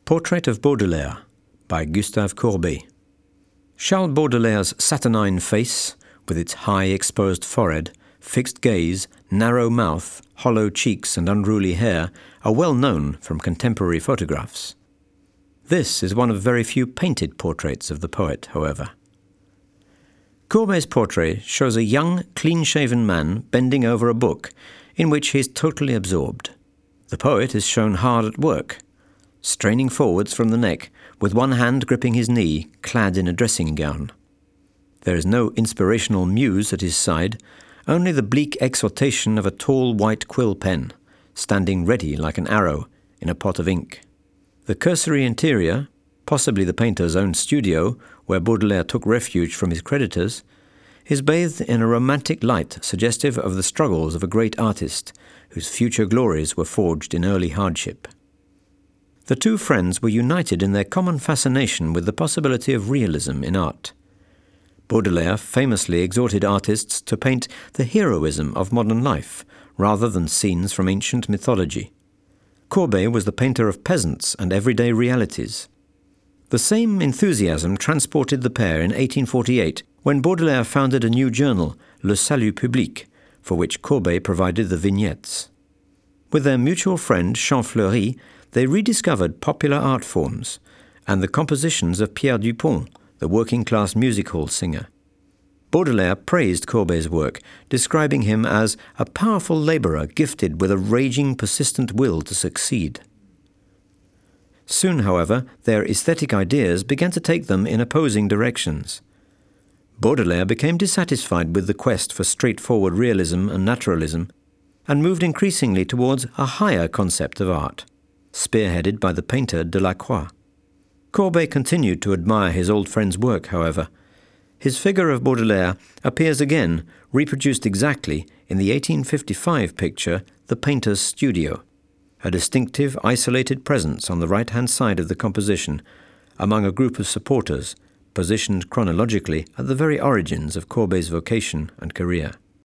Portrait of Baudelaire by Gustave Courbet. Charles Baudelaire's saturnine face, with its high exposed forehead, fixed gaze, narrow mouth, hollow cheeks and unruly hair are well known from contemporary photographs. This is one of very few painted portraits of the poet, however. Courbet's portrait shows a young, clean-shaven man bending over a book in which he is totally absorbed. The poet is shown hard at work, straining forwards from the neck, with one hand gripping his knee, clad in a dressing gown. There is no inspirational muse at his side, only the bleak exhortation of a tall white quill pen, standing ready like an arrow in a pot of ink. The cursory interior, possibly the painter's own studio, where Baudelaire took refuge from his creditors, is bathed in a romantic light suggestive of the struggles of a great artist, whose future glories were forged in early hardship. The two friends were united in their common fascination with the possibility of realism in art. Baudelaire famously exhorted artists to paint the heroism of modern life, rather than scenes from ancient mythology. Courbet was the painter of peasants and everyday realities. The same enthusiasm transported the pair in 1848, when Baudelaire founded a new journal, Le Salut Public, for which Courbet provided the vignettes. With their mutual friend Champfleury, they rediscovered popular art forms and the compositions of Pierre Dupont, the working-class music hall singer. Baudelaire praised Courbet's work, describing him as a powerful labourer gifted with a raging, persistent will to succeed. Soon, however, their aesthetic ideas began to take them in opposing directions. Baudelaire became dissatisfied with the quest for straightforward realism and naturalism, and moved increasingly towards a higher concept of art, spearheaded by the painter Delacroix. Courbet continued to admire his old friend's work, however. His figure of Baudelaire appears again, reproduced exactly, in the 1855 picture The Painter's Studio, a distinctive, isolated presence on the right-hand side of the composition, among a group of supporters, positioned chronologically at the very origins of Courbet's vocation and career.